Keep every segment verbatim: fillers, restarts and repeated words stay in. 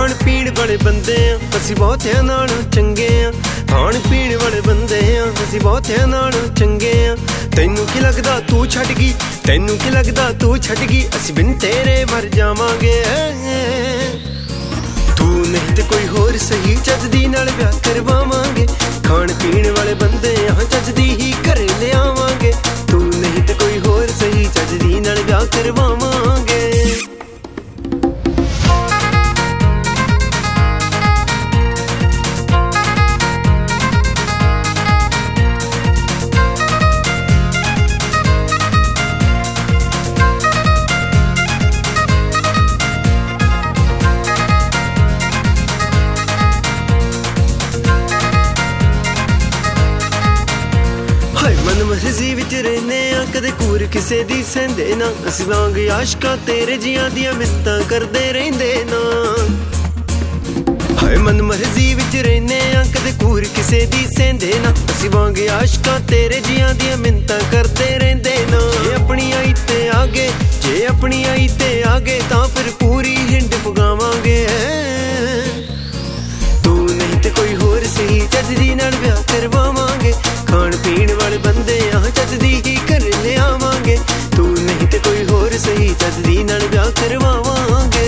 ਖਾਣ ਪੀਣ ਵਾਲੇ ਬੰਦੇ ਆ ਅਸੀਂ ਬਹੁਤਿਆਂ ਨਾਲੋਂ ਚੰਗੇ ਆ। ਖਾਣ ਪੀਣ ਵਾਲੇ ਬੰਦੇ ਆ ਅਸੀਂ ਬਹੁਤਿਆਂ ਨਾਲੋਂ ਚੰਗੇ ਆ। ਤੈਨੂੰ ਕੀ ਲੱਗਦਾ ਤੂੰ ਛੱਡ ਗਈ, ਤੈਨੂੰ ਕੀ ਲੱਗਦਾ ਤੂੰ ਛੱਡ ਗਈ, ਅਸੀਂ ਬਿਨ ਤੇਰੇ ਮਰ ਜਾਵਾਂਗੇ। ਤੂੰ ਨਹੀਂ ਤੇ ਕੋਈ ਹੋਰ ਸਹੀ ਚੱਜ ਦੀ ਨਾਲ ਵਿਆਹ ਕਰਵਾਵਾਂਗੇ। ਖਾਣ ਪੀਣ ਵਾਲੇ ਬੰਦੇ ਆ ਚੱਜ ਦੀ ਹੀ ਘਰੇ ਲਿਆਵਾਂਗੇ। ਤੂੰ ਨਹੀਂ ਤੇ ਕੋਈ ਹੋਰ ਸਹੀ ਚੱਜ ਦੀ ਨਾਲ ਵਿਆਹ ਕਰਵਾਵਾਂਗੇ। ਮਨ ਮਰਜ਼ੀ ਵਿੱਚ ਰਹਿੰਦੇ ਆ ਕਦੇ ਘੂਰ ਕਿਸੇ ਦੀ ਸਹਿੰਦੇ ਨਾ। ਅਸੀਂ ਵਾਂਗ ਆਸ਼ਕਾਂ ਤੇਰੇ ਜੀਆਂ ਦੀਆਂ ਮਿੰਤਾਂ ਕਰਦੇ ਰਹਿੰਦੇ ਨਾ। ਹਾਏ ਮਨ ਮਰਜ਼ੀ ਵਿੱਚ ਰਹਿੰਦੇ ਆ ਕਦੇ ਘੂਰ ਕਿਸੇ ਦੀ ਸਹਿੰਦੇ ਨਾ। ਅਸੀਂ ਵਾਂਗ ਆਸ਼ਕਾਂ ਤੇਰੇ ਜੀਆਂ ਦੀਆਂ ਮਿੰਤਾਂ ਕਰਦੇ ਰਹਿੰਦੇ ਨਾ। ਜੇ ਆਪਣੀ ਆਈ ਤੇ ਆ ਗਏ, ਜੇ ਆਪਣੀ ਆਈ ਤੇ ਆ ਗਏ ਤਾਂ ਫਿਰ ਪੂਰੀ ਹਿੰਡ ਪਗਾਵਾਂਗੇ। ਤੂੰ ਨਹੀਂ ਤੇ ਕੋਈ ਹੋਰ ਸਹੀ ਚੱਜ ਦੀ ਨਾਲ ਵਿਆਹ ਕਰਵਾਵਾਂਗੇ। ਖਾਣ ਪੀਣ ਵਾਲੇ ਬੰਦੇ ਆ ਚੱਜ ਦੀ ਹੀ ਘਰ ਲਿਆਵਾਂਗੇ। ਤੂੰ ਨਹੀਂ ਤੇ ਕੋਈ ਹੋਰ ਸਹੀ ਚੱਜ ਦੀ ਨਾਲ ਵਿਆਹ ਕਰਵਾਵਾਂਗੇ।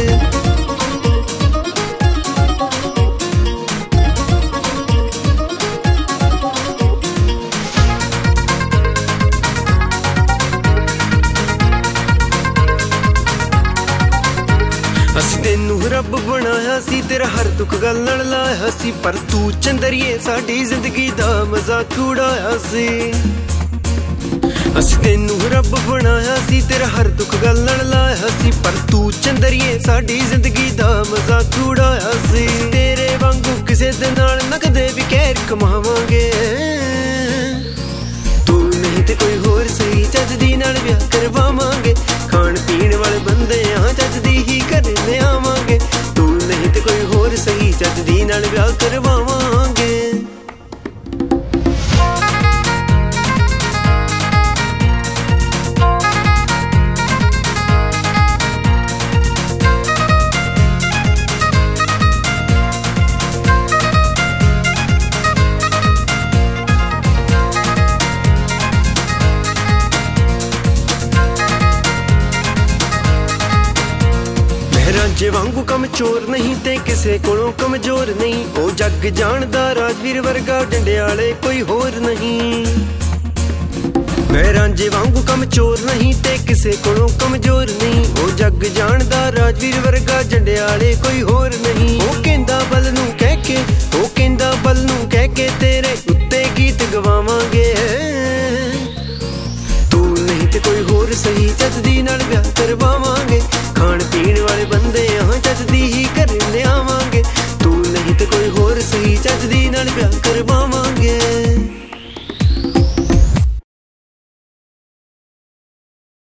ਅਸੀਂ ਤੈਨੂੰ ਰੱਬ ਬਣਾਇਆ ਸੀ, ਤੇਰਾ ਹਰ ਦੁੱਖ ਗੱਲ ਨਾਲ ਲਾਇਆ ਸੀ, ਪਰ ਤੂੰ ਚੰਦਰੀਏ ਸਾਡੀ ਜ਼ਿੰਦਗੀ ਦਾ ਮਜ਼ਾਕ ਉਡਾਇਆ ਸੀ। ਅਸੀਂ ਤੈਨੂੰ ਰੱਬ ਬਣਾਇਆ ਸੀ, ਤੇਰਾ ਹਰ ਦੁੱਖ ਗੱਲ ਨਾਲ ਲਾਇਆ ਸੀ, ਪਰ ਤੂੰ ਚੰਦਰੀਏ ਸਾਡੀ ਜ਼ਿੰਦਗੀ ਦਾ ਮਜ਼ਾਕ ਉਡਾਇਆ ਸੀ। ਤੇਰੇ ਵਾਂਗੂ ਕਿਸੇ ਦੇ ਨਾਲ ਨਾ ਕਦੇ ਵੀ ਕਹਿਰ ਕਮਾਵਾਂਗੇ। ਤੂੰ ਨਹੀਂ ਤੇ ਕੋਈ ਹੋਰ ਸਹੀ ਚੱਜ ਦੀ ਨਾਲ ਵਿਆਹ ਕਰਵਾਵਾਂਗੇ। ਖਾਣ ਪੀਣ ਵਾਲੇ ਬੰਦੇ ਆ ਚੱਜ ਦੀ ਹੀ ਘਰ ਲਿਆਵਾਂਗੇ। ਤੂੰ ਨਹੀਂ ਤੇ ਕੋਈ ਹੋਰ ਸਹੀ ਚੱਜ ਦੀ ਨਾਲ ਵਿਆਹ ਕਰਵਾਵਾਂਗੇ। ਰਾਂਝੇ ਵਾਂਗੂ ਕਮਜ਼ੋਰ ਨਹੀਂ ਤੇ ਕਿਸੇ ਕੋਲੋਂ ਕਮਜ਼ੋਰ ਨਹੀਂ। ਉਹ ਜੱਗ ਜਾਣਦਾ ਰਾਜਵੀਰ ਵਰਗਾ ਡੰਡਿਆਲੇ ਕੋਈ ਹੋਰ ਨਹੀਂ। ਮੈਂ ਰਾਂਝੇ ਵਾਂਗੂ ਕਮਜ਼ੋਰ ਨਹੀਂ ਤੇ ਕਿਸੇ ਕੋਲੋਂ ਕਮਜ਼ੋਰ ਨਹੀਂ। ਉਹ ਜੱਗ ਜਾਣਦਾ ਰਾਜਵੀਰ ਵਰਗਾ ਡੰਡਿਆਲੇ ਕੋਈ ਹੋਰ ਨਹੀਂ। ਉਹ ਕਹਿੰਦਾ ਬਲ ਨੂੰ ਕਹਿ ਕੇ, ਉਹ ਕਹਿੰਦਾ ਬਲ ਨੂੰ ਕਹਿ ਕੇ ਤੇਰੇ ਉੱਤੇ ਗੀਤ ਗਵਾਵਾਂਗੇ। ਤੂੰ ਨਹੀਂ ਤੇ ਕੋਈ ਹੋਰ ਸਹੀ ਚੱਜ ਦੀ ਨਾਲ ਵਿਆਹ ਕਰਵਾਵਾਂਗੇ। ਖਾਣ ਪੀਣ ਵਾਲੇ ਬੰਦੇ ਆ ਚੱਜ ਦੀ ਹੀ ਘਰ ਲਿਆਵਾਂਗੇ। ਤੂੰ ਨਹੀਂ ਤੇ ਕੋਈ ਹੋਰ ਸਹੀ ਚੱਜ ਦੀ ਨਾਲ ਵਿਆਹ ਕਰਵਾਵਾਂਗੇ।